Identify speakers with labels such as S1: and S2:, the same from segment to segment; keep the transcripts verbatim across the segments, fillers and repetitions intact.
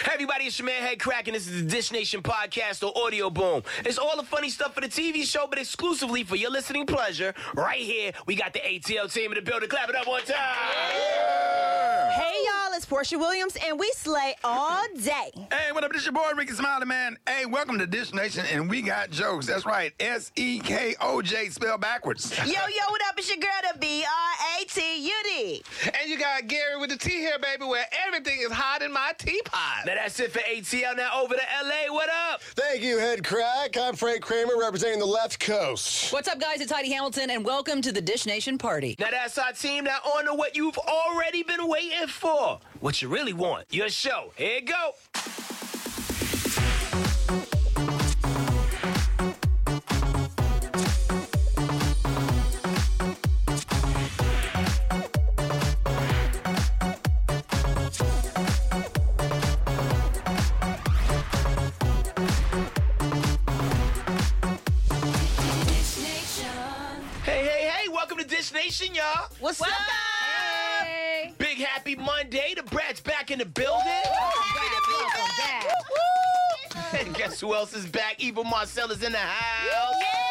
S1: Hey everybody, it's your man Head Crack, and this is the Dish Nation podcast or Audio Boom. It's all the funny stuff for the T V show, but exclusively for your listening pleasure. Right here, we got the A T L team in the building. Clap it up one time.
S2: Yeah. Hey y'all, it's Portia Williams, and we slay all day.
S3: Hey, what up? This your boy Ricky Smiley, man. Hey, welcome to Dish Nation, and we got jokes. That's right, S E K O J spelled backwards.
S2: Yo, yo, what up? It's your girl, the B R A T U D.
S4: And you got Gary with the T here, baby, where everything is hot in my teapot.
S1: Now that's it for A T L. Now over to L A. What up?
S5: Thank you, Head Crack. I'm Frank Kramer, representing the left coast.
S6: What's up, guys? It's Heidi Hamilton, and welcome to the Dish Nation party.
S1: Now that's our team. Now on to what you've already been waiting for. What you really want. Your show. Here you go. Nation, y'all.
S2: What's
S1: Welcome.
S2: up?
S6: Hey.
S1: Big happy Monday. The Brat's back in the building.
S2: Welcome back.
S1: And guess who else is back? Evil Marcel is in the house.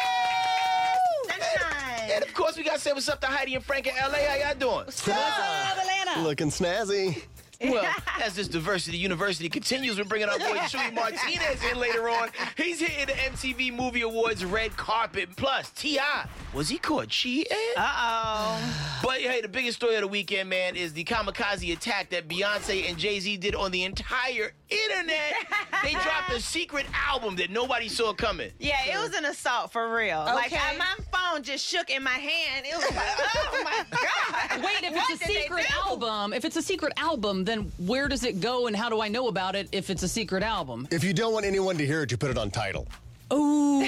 S2: Yes. Sunshine.
S1: And of course, we got to say what's up to Heidi and Frank in L A. How y'all doing?
S2: What's up, Atlanta?
S5: Looking snazzy.
S1: Well, as this Diversity University continues, we're bringing our boy Chewy Martinez in later on. He's hitting the M T V Movie Awards red carpet. Plus, T I was he caught cheating?
S2: Uh-oh.
S1: But hey, the biggest story of the weekend, man, is the kamikaze attack that Beyonce and Jay-Z did on the entire internet. They dropped a secret album that nobody saw coming.
S2: Yeah, it was an assault for real.
S6: Okay.
S2: Like, I, my phone just shook in my hand. It was like, oh my God.
S6: Wait, if
S2: What
S6: it's a
S2: did they
S6: secret
S2: do?
S6: album, if it's a secret album, then where does it go and how do I know about it if it's a secret album?
S5: If you don't want anyone to hear it, you put it on Tidal.
S6: Ooh.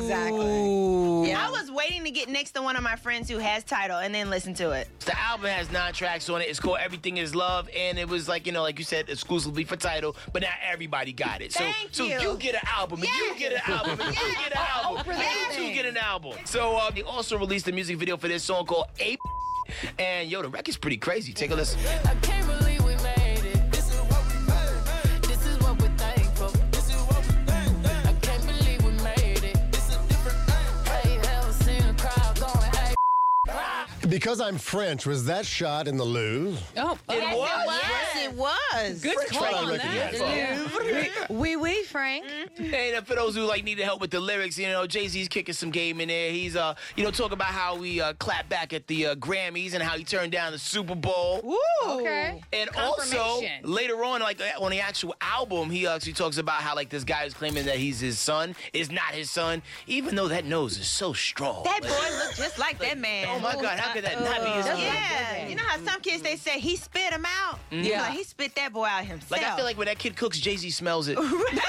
S2: Exactly. Yeah. I was waiting to get next to one of my friends who has Tidal and then listen to it.
S1: The album has nine tracks on it. It's called Everything Is Love, and it was like, you know, like you said, exclusively for Tidal, but now everybody got it. So,
S2: Thank
S1: so
S2: you.
S1: you get an album, and you
S2: Yes.
S1: get an album, and you get an album, and you two get an album. So uh, they also released a music video for this song called Ape, and yo, the record's pretty crazy. Take a listen.
S7: I can't believe we made it. This is what we made. This is what we're thankful. This is what we think. I can't believe we made it. It's a different thing. I ain't ever seen a crowd going, hey.
S5: Because I'm French, was that shot in the Louvre?
S6: Oh,
S1: It
S6: oh,
S1: was.
S2: Yes, it was.
S6: Good call
S5: French
S6: on
S5: recognize
S6: that.
S2: Oui, oui, Frank.
S1: And for those who like need help with the lyrics, you know, Jay-Z's kicking some game in there. He's, uh, you know, talking about how we uh, clapped back at the uh, Grammys and how he turned down the Super Bowl.
S2: Ooh.
S6: Okay.
S1: And also,
S6: Confirmation.
S1: later on, like on the actual album, he actually talks about how like this guy is claiming that he's his son is not his son, even though that nose is so strong.
S2: That
S1: Like,
S2: boy looked just like that man.
S1: oh my God, how could that not be his son?
S2: Yeah, you know how some kids they say he spit him out.
S6: Yeah.
S2: Like he spit that boy out himself.
S1: Like I feel like when that kid cooks, Jay-Z smells it. Like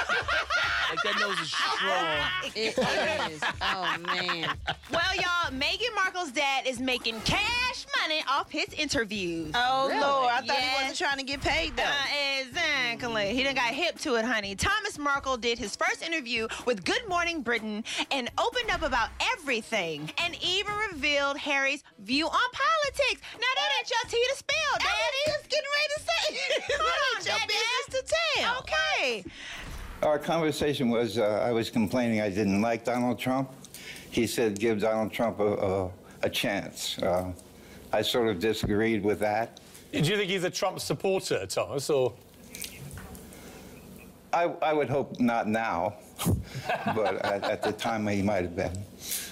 S1: that nose is strong.
S6: It is. Oh, man.
S2: Well, y'all, Meghan Markle's dad is making cash money off his interviews.
S8: Oh,
S6: Really?
S8: Lord. I thought
S2: Yes.
S8: he wasn't trying to get paid, though.
S2: Uh, exactly. He done got hip to it, honey. Thomas Markle did his first interview with Good Morning Britain and opened up about everything and even revealed Harry's view on politics. Now, that ain't your tea to spill, Daddy. I was just getting ready to say. Hold on,
S8: your
S2: Daddy.
S8: business to tell.
S2: Okay.
S9: Our conversation was, uh, I was complaining I didn't like Donald Trump. He said, give Donald Trump a, a, a chance. Uh, I sort of disagreed with that.
S10: Do you think he's a Trump supporter, Thomas, or?
S9: I, I would hope not now, but at, at the time he might have been.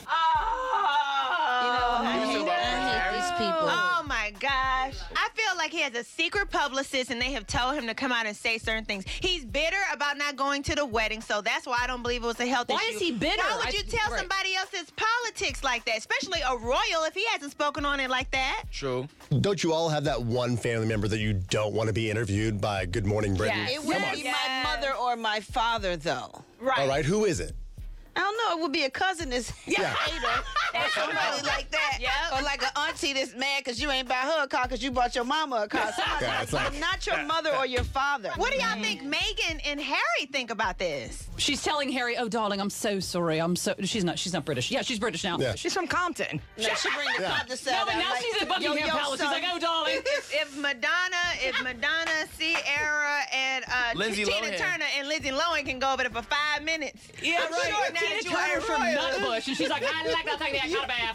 S2: Oh my gosh. I feel like he has a secret publicist and they have told him to come out and say certain things. He's bitter about not going to the wedding, so that's why I don't believe it was a health
S6: Why
S2: issue.
S6: is he bitter?
S2: Why would
S6: I-
S2: you tell
S6: right.
S2: somebody else's politics like that? Especially a royal if he hasn't spoken on it like that.
S1: True.
S5: Don't you all have that one family member that you don't want to be interviewed by Good Morning Britain?
S6: Yes.
S8: It would
S2: Come
S8: be
S2: on.
S8: my mother or my father, though.
S2: Right.
S5: All right, who is it?
S8: I don't know. It would be a cousin that's
S5: Yeah.
S8: hater or somebody like that.
S2: Yep.
S8: Or like an auntie that's mad because you ain't buy her a car because you bought your mama a car. Somebody
S5: Yeah,
S8: like
S5: it's like-
S8: that. Not your mother or your father.
S2: What do y'all think Meghan and Harry think about this?
S6: She's telling Harry, "Oh, darling, I'm so sorry. I'm so." She's not. She's not British. Yeah, she's British now.
S5: Yeah.
S6: She's from Compton.
S8: No, she bring the
S5: Yeah.
S8: Compton
S6: No,
S8: side
S6: but
S8: out
S6: now
S8: like,
S6: she's at Buckingham
S8: yo, yo,
S6: Palace. She's
S8: son.
S6: like, "Oh, darling."
S2: If, if Madonna, if Madonna, Sierra, and uh,
S1: Lindsay
S2: Tina
S1: Lohan.
S2: Turner and Lindsay Lohan can go over there for five minutes.
S6: Yeah,
S2: I'm
S6: right.
S2: sure now
S6: Tina
S2: that you
S6: Turner
S2: are
S6: from
S2: royal.
S6: Nutbush, and she's like, "I'd like to take that kind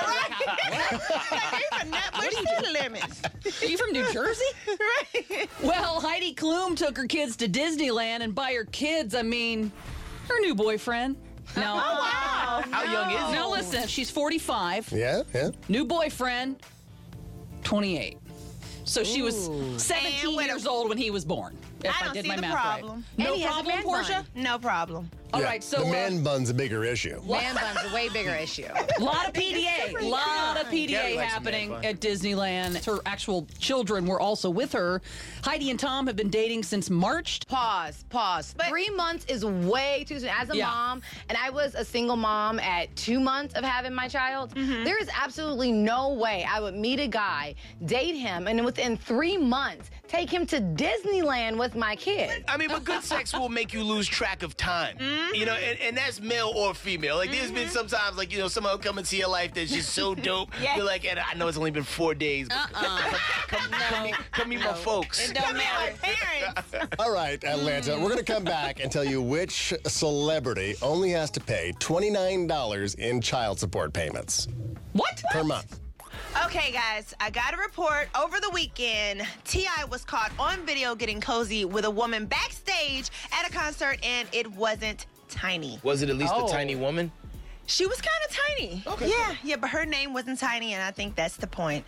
S6: of bath off."
S2: Even Nutbush city limits.
S6: Are you from New Jersey?
S2: Right.
S6: Well, Heidi Klum took her kids to Disneyland, and by her kids, I mean her new boyfriend. No.
S2: Oh, wow.
S1: How young is he?
S6: Now listen, she's forty-five.
S5: Yeah, yeah.
S6: New boyfriend, twenty-eight. So she was
S2: And
S6: seventeen
S2: with a-
S6: years old when he was born. If
S2: I
S6: I,
S2: don't
S6: did
S2: see
S6: my
S2: the
S6: math
S2: problem.
S6: right.
S11: And
S6: No
S11: he has a
S6: problem,
S11: man
S6: Portia?
S11: bun.
S2: No problem.
S6: All
S5: Yeah.
S6: right, so
S5: the
S6: uh,
S5: man bun's a bigger issue.
S11: Man bun's a way bigger issue.
S6: A lot of P D A, a lot of P D
S1: Gary
S6: A
S1: likes a
S6: happening
S1: man bun.
S6: at Disneyland. Her actual children were also with her. Heidi and Tom have been dating since March.
S11: Pause, pause. Three months is way too soon. As a
S6: Yeah.
S11: mom, and I was a single mom at two months of having my child, there is absolutely no way I would meet a guy, date him, and within three months, take him to Disneyland with my kid.
S1: I mean, but good sex will make you lose track of time. You know, and, and that's male or female. Like, there's been sometimes, like, you know, someone will come into your life that's just so dope.
S2: Yeah.
S1: You're like, and I know it's only been four days. But
S8: Uh-uh.
S1: come, come, meet, come meet my folks.
S8: It don't matter.
S2: Parents.
S5: All right, Atlanta, we're going to come back and tell you which celebrity only has to pay twenty-nine dollars in child support payments
S6: What?
S5: per month.
S2: Okay, guys, I got a report. Over the weekend, T I was caught on video getting cozy with a woman backstage at a concert, and it wasn't Tiny.
S1: Was it at least
S6: Oh.
S1: a tiny woman?
S2: She was kind of tiny.
S1: Okay.
S2: Yeah, yeah, but her name wasn't Tiny, and I think that's the point.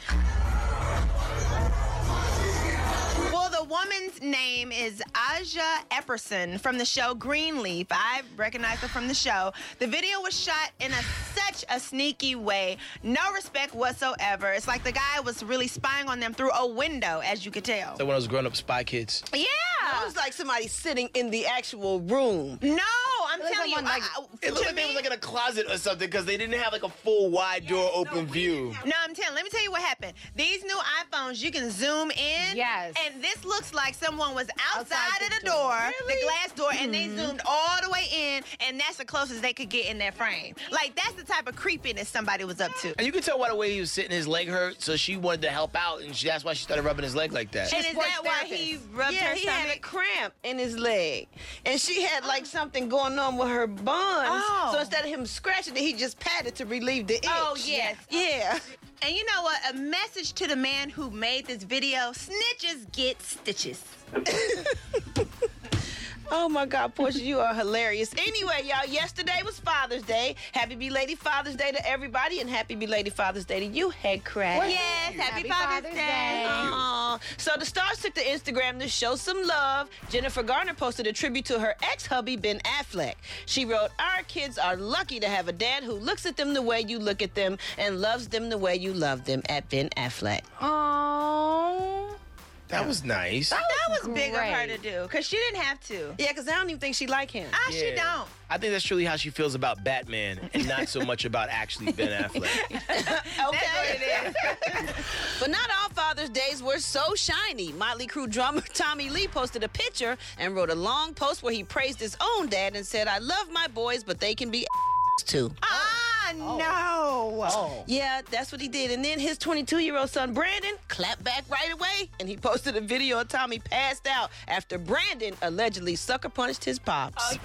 S2: Well, the woman's name is Aja Epperson from the show Greenleaf. I recognize her from the show. The video was shot in a, such a sneaky way. No respect whatsoever. It's like the guy was really spying on them through a window, as you could tell.
S1: So when I was growing up, Spy Kids.
S2: Yeah.
S8: It was like somebody sitting in the actual room.
S2: No, I'm
S11: Like
S2: telling you.
S11: someone, like-
S2: I- I-
S1: It looked
S2: to
S1: like they
S2: me-
S1: was like in a closet or something because they didn't have like a full wide door open view.
S2: No, I'm telling. Let me tell you what happened. These new iPhones, you can zoom in.
S11: Yes.
S2: And this looks like someone was outside,
S11: Outside
S2: of
S11: the
S2: the door,
S11: door.
S2: the glass door, and they zoomed all the way in, and that's the closest they could get in their frame. Like that's the type of creepiness somebody was up to.
S1: And you could tell by the way he was sitting, his leg hurt, so she wanted to help out, and she, that's why she started rubbing his leg like that.
S2: And is
S11: sports
S2: that why he
S11: therapist.
S2: rubbed
S8: Yeah,
S2: her
S8: he had a
S2: stomach?
S8: cramp in his leg. And she had like something going on with her buns.
S2: Oh.
S8: So instead of him scratching it, he just patted to relieve the itch.
S2: Oh, yes.
S8: Yeah.
S2: And you know what? A message to the man who made this video: snitches get stitches.
S8: Oh my God, Portia, you are hilarious. Anyway, y'all, yesterday was Father's Day. Happy belated Father's Day to everybody, and happy belated Father's Day to you, Head Crack.
S2: Yes, happy,
S11: Happy
S2: Father's,
S11: Father's
S2: Day.
S11: Day.
S8: Aw. So the stars took to Instagram to show some love. Jennifer Garner posted a tribute to her ex-hubby, Ben Affleck. She wrote, "Our kids are lucky to have a dad who looks at them the way you look at them and loves them the way you love them," at Ben Affleck.
S11: Oh.
S1: That was nice.
S2: That was big of her
S11: great.
S2: to do, because she didn't have to.
S8: Yeah, because I don't even think she like him.
S2: Ah, she
S1: Yeah.
S2: don't.
S1: I think that's truly how she feels about Batman, and not so much about actually Ben Affleck.
S2: That's what it is.
S8: But not all Father's Days were so shiny. Motley Crue drummer Tommy Lee posted a picture and wrote a long post where he praised his own dad and said, "I love my boys, but they can be too."
S2: Ah, no.
S8: Yeah, that's what he did. And then his twenty-two-year-old son, Brandon, clapped back right away. And he posted a video of Tommy passed out after Brandon allegedly sucker punched his pops.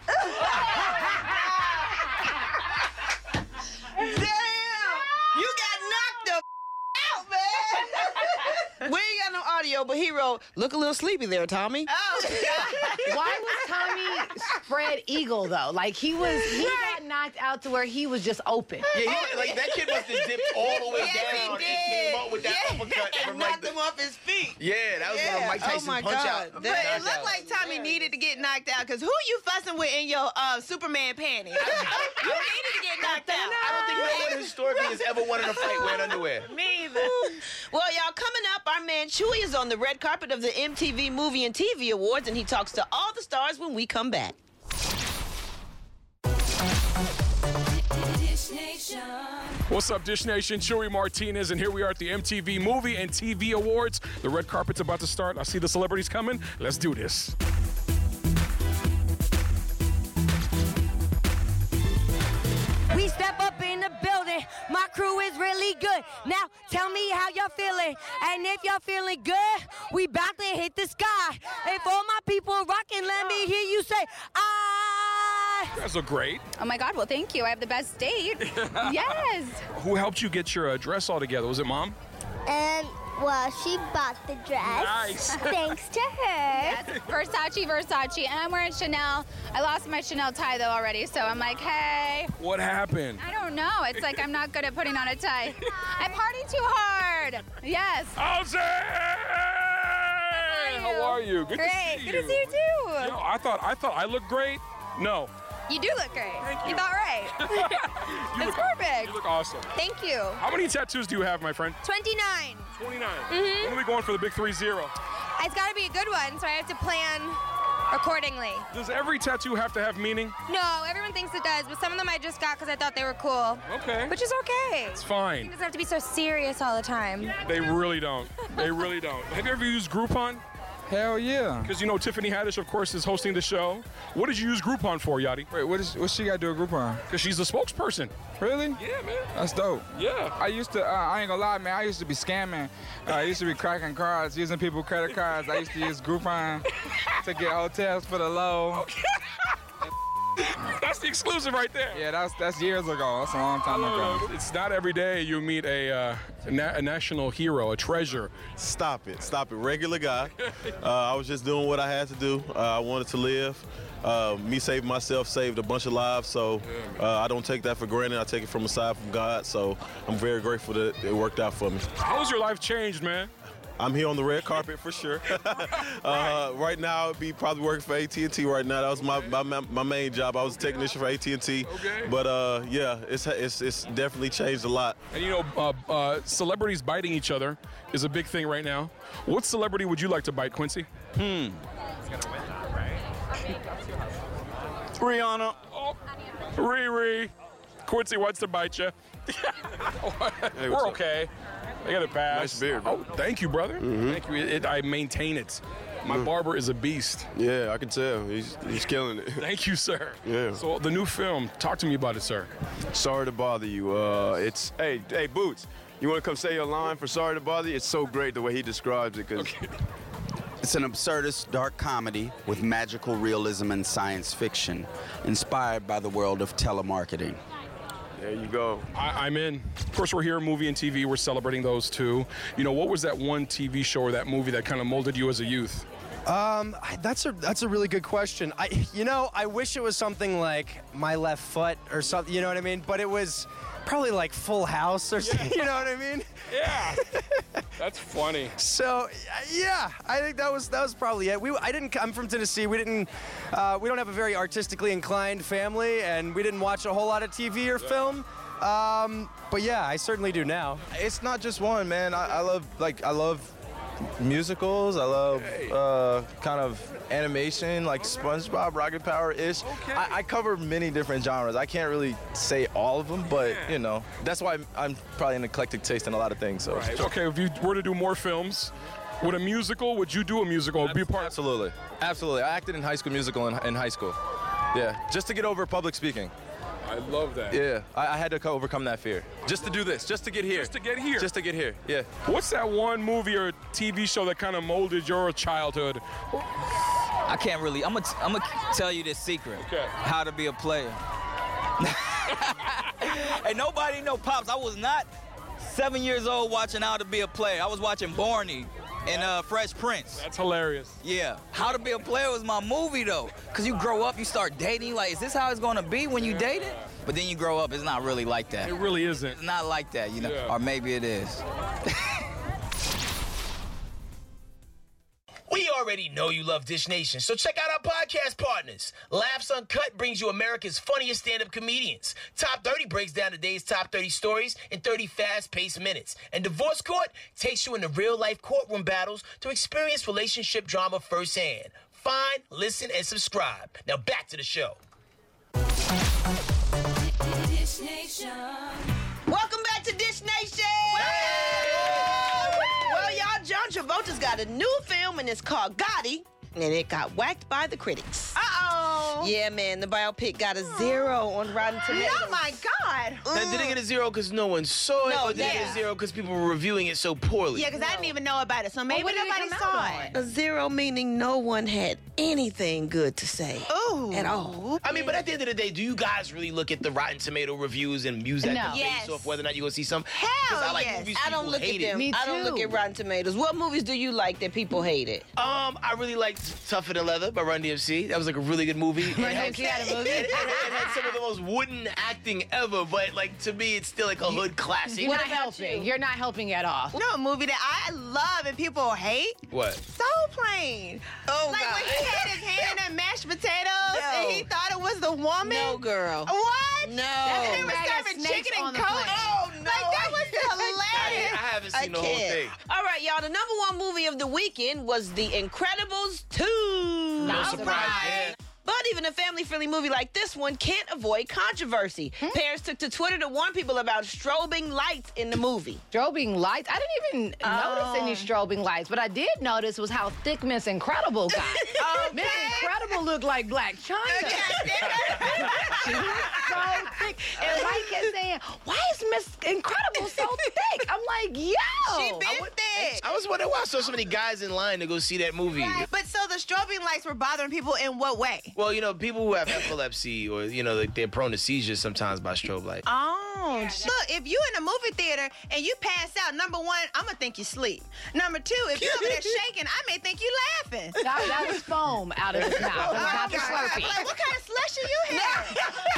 S8: Damn! You got knocked the out, man! We ain't got no audio, but he wrote, "Look a little sleepy there, Tommy."
S2: Oh, God.
S11: Why was Tommy spread eagle though? Like he was, he got knocked out to where he was just open.
S1: Yeah, he, like that kid must have dipped all the way
S2: Yes, he
S1: down and
S2: did.
S1: came up with that
S2: Yeah.
S1: uppercut from like
S8: Knocked
S1: the,
S8: him off his feet.
S1: yeah, that was one of
S8: Yeah.
S1: Mike
S8: Oh,
S1: Tyson
S8: my
S1: punch
S8: God.
S1: out.
S8: But
S2: But it
S1: knockouts.
S2: looked like Tommy needed to get knocked out, because who you fussing with in your uh, Superman panties? You needed to get knocked out.
S1: I don't think no one historically has ever won in a fight wearing underwear.
S2: Me either.
S8: Well, y'all, coming up, our man Chewy is on the red carpet of the M T V Movie and T V Awards, and he talks to all the stars when we come back.
S12: Dish Nation.
S13: What's up, Dish Nation? Joey Martinez, and here we are at the M T V Movie and T V Awards. The red carpet's about to start. I see the celebrities coming. Let's do this.
S14: We step up in the building. My crew is really good. Now tell me how y'all feeling. And if y'all feeling good, we bout to hit the sky. If all my people rocking, let me hear you say, ah.
S13: You guys look great.
S15: Oh my God, well thank you. I have the best date. Yes.
S13: Who helped you get your uh, dress all together? Was it Mom?
S16: And, well, she bought the dress.
S13: Nice.
S16: Thanks to her.
S15: Yes, Versace, Versace. And I'm wearing Chanel. I lost my Chanel tie though already, so I'm like, hey.
S13: What happened?
S15: I don't know. It's like I'm not good at putting on a tie. I party too hard. Yes.
S13: Ozzy! How are you? Good
S15: Great.
S13: to see you.
S15: Good to see you too.
S13: Yo, I thought I thought I looked great. No.
S15: You do look great.
S13: Thank you.
S15: You thought right.
S13: You
S15: That's
S13: look,
S15: perfect.
S13: You look awesome.
S15: Thank you.
S13: How many tattoos do you have, my friend?
S15: twenty-nine.
S13: twenty-nine.
S15: Mm-hmm.
S13: When are we going for the big three zero?
S15: It's got to be a good one, so I have to plan accordingly.
S13: Does every tattoo have to have meaning?
S15: No, everyone thinks it does, but some of them I just got because I thought they were cool.
S13: Okay.
S15: Which is okay.
S13: It's fine.
S15: It doesn't have to be so serious all the time.
S13: They really don't. They really don't. Have you ever used Groupon?
S17: Hell yeah.
S13: Because you know Tiffany Haddish, of course, is hosting the show. What did you use Groupon for, Yachty?
S17: Wait, what is what she got to do with Groupon?
S13: Because she's the spokesperson.
S17: Really?
S13: Yeah, man.
S17: That's dope.
S13: Yeah.
S17: I used to, uh, I ain't gonna lie, man, I used to be scamming. Uh, I used to be cracking cards, using people's credit cards. I used to use Groupon to get hotels for the low.
S13: Okay. That's the exclusive right there.
S17: Yeah, that's that's years ago. That's a long time ago.
S13: It's not every day you meet a, uh, a, na- a national hero, a treasure.
S18: Stop it. Stop it. Regular guy. Uh, I was just doing what I had to do. Uh, I wanted to live. Uh, me saving myself saved a bunch of lives, so uh, I don't take that for granted. I take it from a side from God, so I'm very grateful that it worked out for me.
S13: How's your life changed, man?
S18: I'm here on the red carpet for sure. uh, right now, I'd be probably working for A T and T right now. That was my, my my main job. I was a technician for A T and T.
S13: Okay.
S18: But uh, yeah, it's, it's it's definitely changed a lot.
S13: And you know, uh, uh, celebrities biting each other is a big thing right now. What celebrity would you like to bite, Quincy?
S18: Hmm. Rihanna.
S13: Oh, Riri. Quincy wants to bite you.
S18: Hey,
S13: We're
S18: up?
S13: okay. I got to pass.
S18: Nice beard, bro.
S13: Oh, thank you, brother.
S18: Mm-hmm.
S13: Thank you. It, it, I maintain it. My
S18: Mm.
S13: barber is a beast.
S18: Yeah, I can tell. He's he's killing it.
S13: Thank you, sir.
S18: Yeah.
S13: So the new film, talk to me about it, sir.
S19: Sorry to bother you. Uh, it's hey, hey, Boots. You want to come say your line for Sorry to Bother You? It's so great the way he describes it. Cause
S13: Okay.
S20: It's an absurdist dark comedy with magical realism and science fiction, inspired by the world of telemarketing.
S19: There you go.
S13: I, I'm in. Of course, we're here, movie and T V. We're celebrating those two. You know, what was that one T V show or that movie that kind of molded you as a youth?
S21: Um, I- that's a that's a really good question. I, you know, I wish it was something like My Left Foot or something. You know what I mean? But it was probably like Full House or something. You know what I mean?
S13: Yeah. That's funny.
S21: So yeah, I think that was that was probably it. We I didn't. I'm from Tennessee. We didn't. Uh, we don't have a very artistically inclined family, and we didn't watch a whole lot of T V or film. Um, but yeah, I certainly do now.
S22: It's not just one, man. I, I love like I love musicals. I love uh, kind of animation, like SpongeBob, Rocket Power-ish. I, I cover many different genres. I can't really say all of them, but you know, that's why I'm, I'm probably an eclectic taste in a lot of things. So.
S13: Right. Okay, if you were to do more films, would a musical? Would you do a musical? Be a part?
S22: Absolutely, absolutely. I acted in High School Musical in, in high school. Yeah, just to get over public speaking.
S13: I love that.
S22: Yeah, I, I had to co- overcome that fear. Just to do this, just to get here.
S13: Just to get here.
S22: Just to get here, yeah.
S13: What's that one movie or T V show that kind of molded your childhood?
S23: I can't really. I'm gonna. I'm gonna tell you this secret.
S13: Okay.
S23: How to be a player. And nobody know Pops. I was not seven years old watching How to Be a Player. I was watching Barney and uh, Fresh Prince.
S13: That's hilarious.
S23: Yeah. How to Be a Player was my movie though, cause you grow up, you start dating. Like, is this how it's gonna be when you date it? But then you grow up, it's not really like that.
S13: It really isn't.
S23: It's not like that, you know.
S13: Yeah.
S23: Or maybe it is.
S1: We already know you love Dish Nation, so check out our podcast partners. Laughs Uncut brings you America's funniest stand-up comedians. Top thirty breaks down the day's top thirty stories in thirty fast-paced minutes. And Divorce Court takes you into real-life courtroom battles to experience relationship drama firsthand. Find, listen, and subscribe. Now back to the show.
S12: Dish
S7: Dish Nation.
S8: Welcome back to Dish Nation. Well, y'all, John Travolta's got a new film and it's called Gotti, and it got whacked by the critics.
S2: Uh-oh.
S8: Yeah, man, the biopic got a zero on Rotten Tomatoes.
S2: Oh, my God.
S1: Now, did it get a zero because no one saw it,
S8: No,
S1: or did it get
S8: yeah.
S1: a zero because people were reviewing it so poorly?
S2: Yeah, because I didn't even know about it, so maybe
S8: what did it
S2: nobody
S8: come
S2: saw
S8: out
S2: it.
S8: A zero meaning no one had anything good to say.
S2: Ooh.
S8: At all.
S1: I mean, but at the end of the day, do you guys really look at the Rotten Tomato reviews and use that
S8: No.
S1: to base
S8: Yes.
S1: off whether or not you're going to see some?
S2: Hell
S1: 'Cause I like
S2: yes.
S1: movies
S8: I don't
S1: people
S8: look
S1: hate
S8: at them.
S1: it.
S8: I don't look at Rotten Tomatoes. What movies do you like that people hated?
S1: Um, I really liked Tougher Than Leather by Run D M C. That was like a really good movie.
S11: Run
S1: It had-
S11: D M C had a movie?
S1: It, it, it had some of the most wooden acting ever, but like to me, it's still like a hood classic.
S11: You're not helping. You're not helping at all.
S2: You know a movie that I love and people hate?
S1: What?
S2: Soul Plane.
S8: Oh,
S2: like
S8: God.
S2: when he had his hand in that mashed potatoes
S8: No.
S2: and he thought it was the woman.
S8: No, girl.
S2: What?
S8: No.
S2: And he was
S11: Bag of
S2: serving
S11: snakes
S2: chicken
S11: on
S2: and
S11: the
S2: coke.
S11: plane.
S8: Oh, no.
S2: Like that was hilarious.
S1: I, I haven't seen
S8: I
S1: the whole
S8: can't.
S1: thing.
S8: All right, y'all. The number one movie of the weekend was The Incredibles two.
S1: No
S8: All
S1: surprise
S8: right.
S1: there.
S8: But even a family-friendly movie like this one can't avoid controversy. Parents took to Twitter to warn people about strobing lights in the movie.
S11: Strobing lights? I didn't even
S8: Oh.
S11: notice any strobing lights. What I did notice was how thick Miss Incredible got. Miss Incredible looked like Black China. She was so thick. And Mike kept saying, why is Miss Incredible so thick? I'm like, yo.
S2: She been thick.
S1: I was wondering why I saw so many guys in line to go see that movie.
S2: But so the strobing lights were bothering people in what way?
S1: Well, you know, people who have epilepsy or, you know, like they're prone to seizures sometimes by strobe light.
S2: Oh, look, if you in a movie theater and you pass out, number one, I'm gonna think you sleep. Number two, if you over there shaking, I may think you laughing.
S11: That, that was foam out of his mouth. It was not the
S2: I'm
S11: Slurpee.
S2: like, what kind of slushy you have?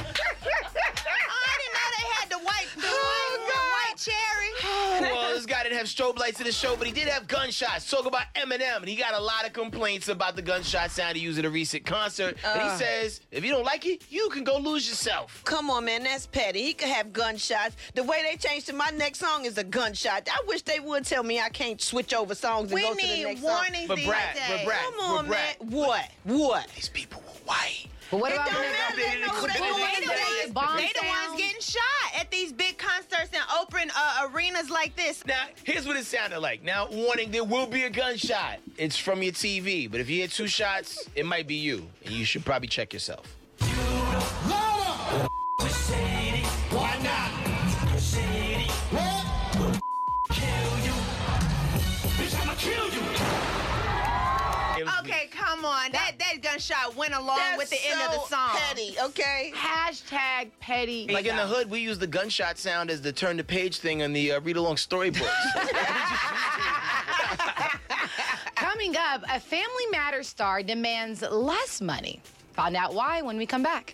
S2: Oh, I didn't know they had the white, the white, the white cherry.
S1: Well, this guy didn't have strobe lights in the show, but he did have gunshots. Talk about Eminem, and he got a lot of complaints about the gunshot sound he used at a recent concert. and he
S8: Uh.
S1: says, if you don't like it, you can go lose yourself.
S8: Come on, man, that's petty. He could have gunshots. The way they changed to my next song is a gunshot. I wish they would tell me I can't switch over songs and
S2: We
S8: go to the
S2: need
S8: next
S2: warning
S1: But
S2: these
S1: Brad,
S2: days.
S1: but Brad,
S8: song. Come on,
S1: but Brad,
S8: man. What? What?
S1: these people were white.
S11: But what
S8: It
S11: about
S8: don't
S11: when
S8: matter.
S11: they
S8: They know who they
S11: They
S8: going
S2: They
S8: to
S2: the
S8: be.
S2: ones,
S11: bomb
S2: they the ones
S11: sound.
S2: getting shot at these big concerts and open uh, arenas like this.
S1: Now, here's what it sounded like. Now, warning, there will be a gunshot. It's from your T V, but if you hear two shots, it might be you, and you should probably check yourself.
S7: Why not?
S2: Okay, come on. That that gunshot went along
S8: That's
S2: with the end of the
S8: so
S2: song.
S8: petty, okay?
S11: Hashtag petty.
S1: Like in the hood, we use the gunshot sound as the turn the page thing on the uh, read-along storybooks.
S11: Coming up, a Family Matters star demands less money. Find out why when we come back.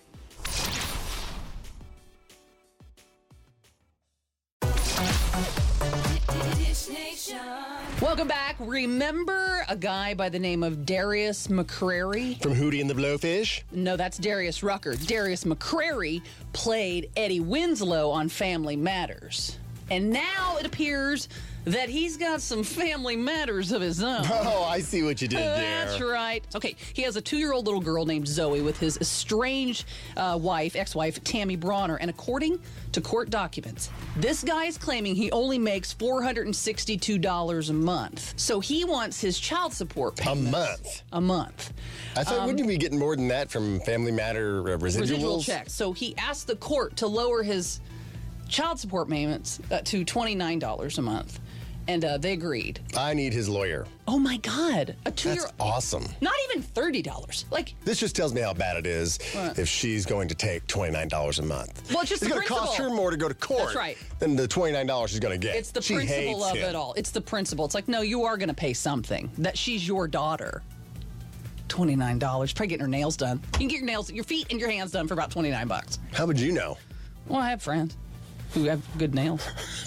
S7: Dish Nation.
S6: Welcome back. Remember a guy by the name of Darius McCrary?
S5: From Hootie and the Blowfish?
S6: No, that's Darius Rucker. Darius McCrary played Eddie Winslow on Family Matters. And now it appears that he's got some family matters of his own.
S5: Oh, I see what you did there.
S6: That's right. Okay, he has a two-year-old little girl named Zoe with his estranged uh, wife, ex-wife, Tammy Bronner. And according to court documents, this guy is claiming he only makes four hundred sixty-two dollars a month. So he wants his child support
S5: A
S6: payments.
S5: month.
S6: A month.
S5: I thought,
S6: Um,
S5: wouldn't you be getting more than that from Family Matter uh, residuals?
S6: Residual checks. So he asked the court to lower his child support payments uh, to twenty-nine dollars a month. And uh, they agreed.
S5: I need his lawyer.
S6: Oh my God. A two-year
S5: That's awesome.
S6: Not even thirty dollars. Like,
S5: This just tells me how bad it is
S6: What?
S5: if she's going to take twenty-nine dollars a month.
S6: Well, it's just the
S5: going to cost her
S6: principle.
S5: more to go to court
S6: That's right.
S5: than the twenty-nine dollars she's going to get.
S6: it's the
S5: she
S6: principle
S5: hates
S6: of
S5: him.
S6: it all. It's the principle. It's like, no, you are going to pay something. That she's your daughter. twenty-nine dollars. Probably getting her nails done. You can get your nails, your feet and your hands done for about twenty-nine bucks.
S5: How would you know?
S6: Well, I have friends who have good nails.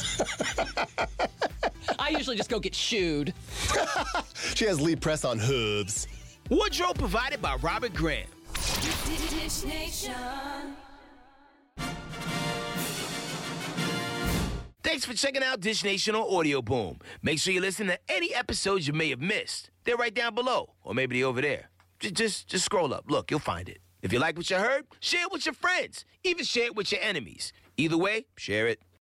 S6: I usually just go get shooed.
S5: She has lead press on hooves.
S1: Wardrobe provided by Robert Graham.
S7: Dish Nation.
S1: Thanks for checking out Dish Nation on Audio Boom. Make sure you listen to any episodes you may have missed. They're right down below, or maybe they're over there. Just, just, just scroll up. Look, you'll find it. If you like what you heard, share it with your friends. Even share it with your enemies.
S3: Either way, share it.